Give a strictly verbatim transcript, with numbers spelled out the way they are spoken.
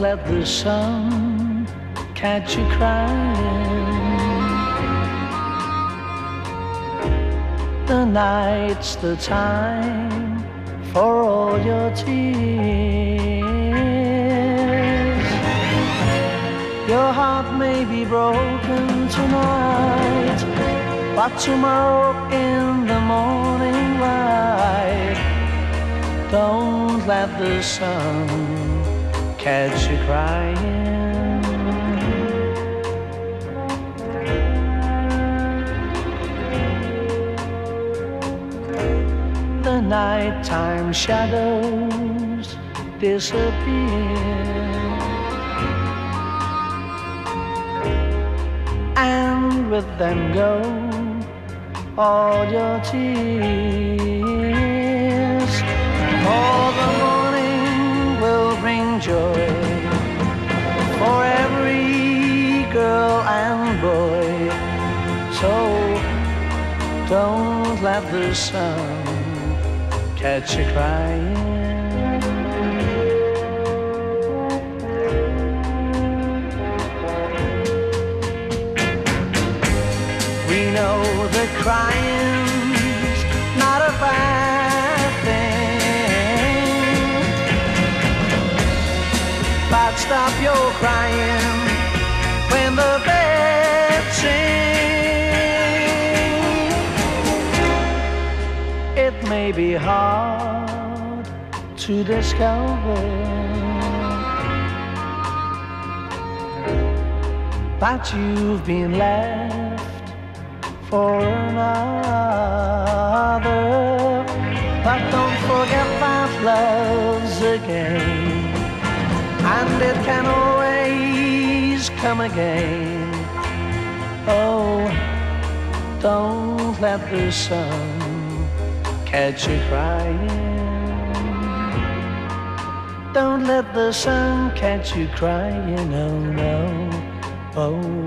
let the sun catch you crying. The night's the time for all your tears. Your heart may be broken tonight, but tomorrow in the morning light, don't let the sun catch you crying. The nighttime shadows disappear, and with them go all your tears. For the morning will bring joy for every girl and boy. So don't let the sun catch you crying. We know that crying's not a bad thing, but stop your crying when the birds sing. It may be hard to discover, but you've been left for another. But don't forget that love's a game, and it can always come again. Oh, don't let the sun catch you crying. Don't let the sun catch you crying, oh no, oh